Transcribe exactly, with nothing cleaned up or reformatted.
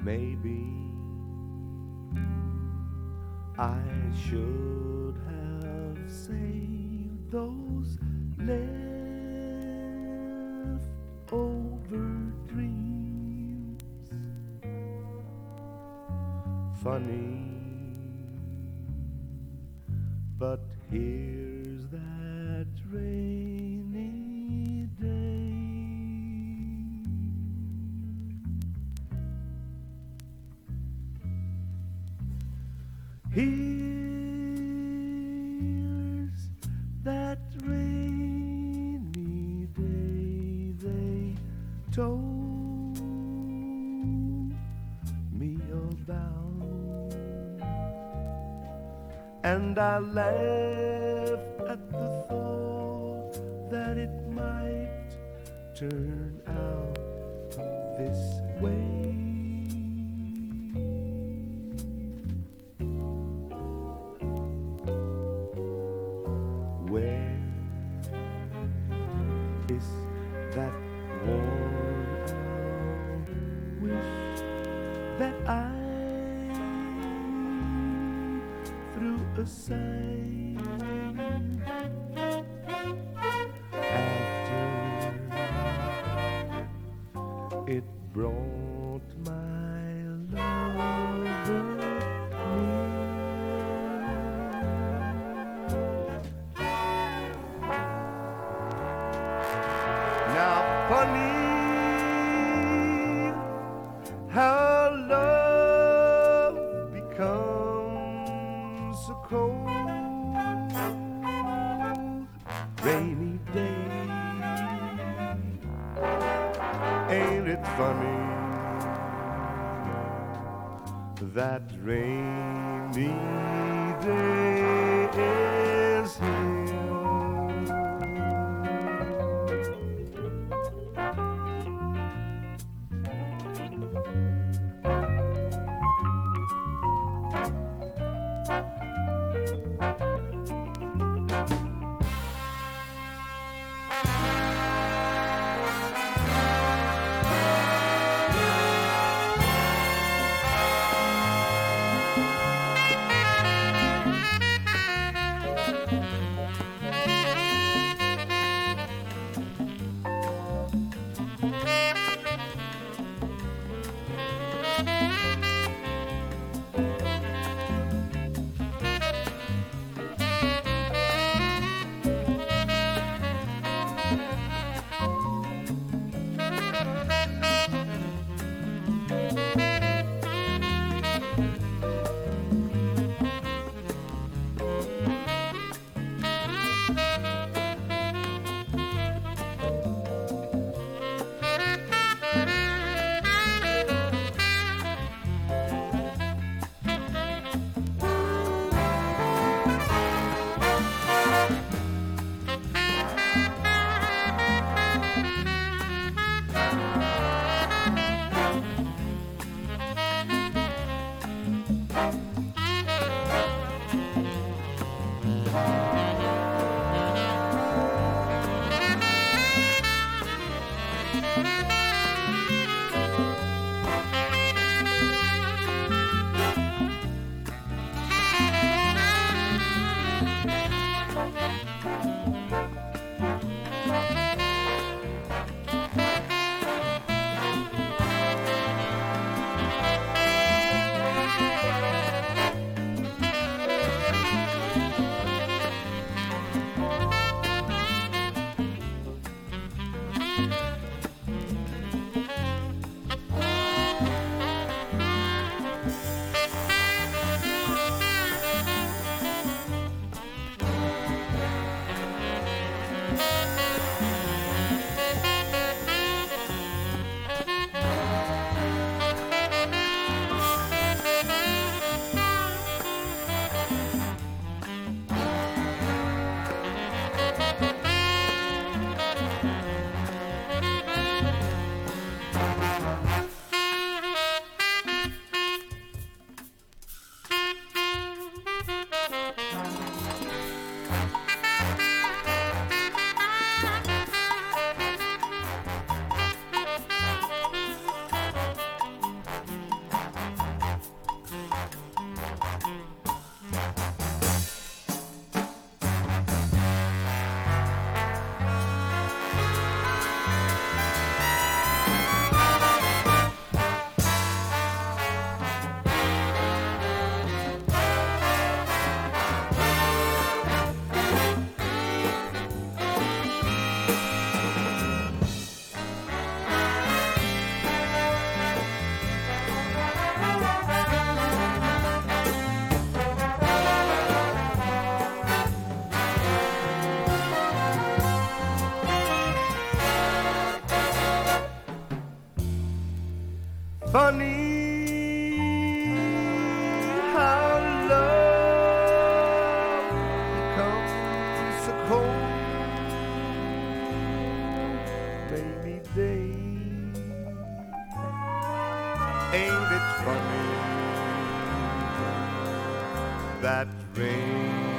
Maybe I should have saved those leftover dreams. Funny, but here's that rainy day. Here's that rainy day they told me about, and I laughed at the thought that it might turn out this way. Where is that worn out wish that I threw aside after it brought my lover near? Now, funny how love becomes so cold. Rainy day, ain't it funny that rainy day is here? funny how love becomes so cold, rainy day. Ain't it funny that rain